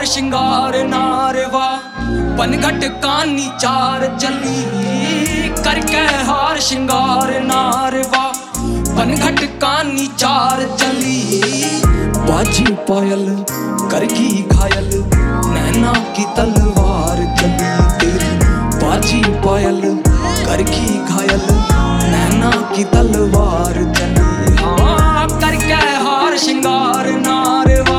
श्रृंगार नारवा बनघट कानी चार चली करके हार श्रृंगार नारवा बनघट कानी चार चली। बाजी पायल करगी घायल नैना की तलवार चली तेरी। बाजी पायल करगी घायल नैना की तलवार चली। हाँ करके हार श्रृंगार नारवा।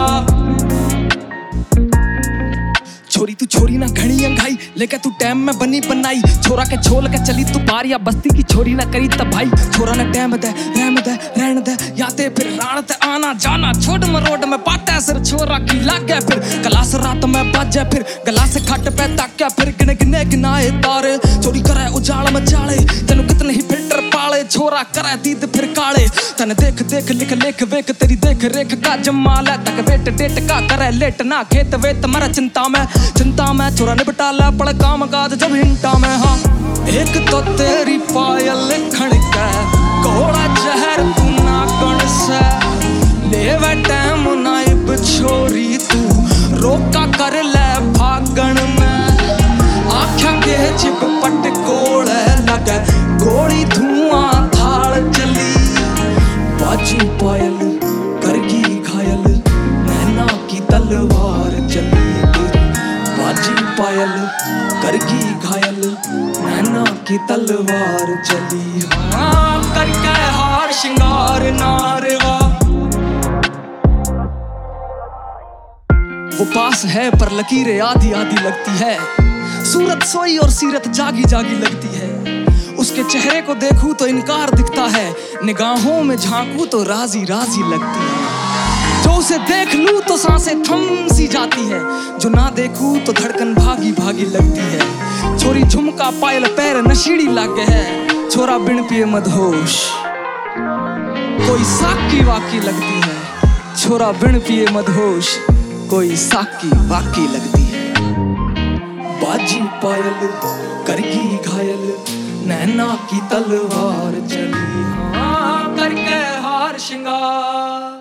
छोरी तू छोरी ना घनी अंघाई लेके तू टैम में बनी बनाई। छोरा के छोल के चली तू पार या बस्ती की छोरी ना करी तब भाई। छोरा ने टैम दे रहन दे याते फिर राण ते आना जाना छोड़ मरोड में पाटे सिर। छोरा की लागे फिर गलास रात में बाजे फिर गला से खट पे ताके फिर गिने गिने गिनाए तारे। चोरी करे उजाड़ मचाले तेनु कितने ही फिल्टर पाले। छोरा करे दीद फिर काले तने देख देख लिख लेख वेख तेरी देख रेख का जमाल है। तक वेट डेट का करे लेट ना खेत वेत मरा चिंता में छोरा ने बटाला पड़ काम काज जब हिंटा में। हाँ एक तो तेरी पायल खड़का घोड़ा जहर तू ना कण से लेवे टैम नाइब छोरी तू रोका कर ले भागण में। आख्या के चिप पट कोड़े लगे गोली धुआं थाल चली। बाजी पायल करगी घायल नैना की तलवार चली। बाजी पायल करगी घायल नैना की तलवार चली। हाँ करके हार श्रृंगार नारवा। वो पास है पर लकीरें आधी आधी लगती है। सूरत सोई और सीरत जागी जागी लगती है। उसके चेहरे को देखूं तो इनकार दिखता है। निगाहों में झांकूं तो राजी राजी लगती है। जो उसे देख लूं तो सांसें थम सी जाती है। जो ना देखूं तो धड़कन भागी भागी लगती है। छोरी झुमका पायल पैर नशीड़ी लागे है। छोरा बिन पिए मदहोश कोई साकी वाकी लगती है। छोरा बिन पिए मदहोश कोई साकी वाकी लगती है। बाजी पायल करगी घायल नैना की तलवार चली। हाँ करके हार श्रृंगार।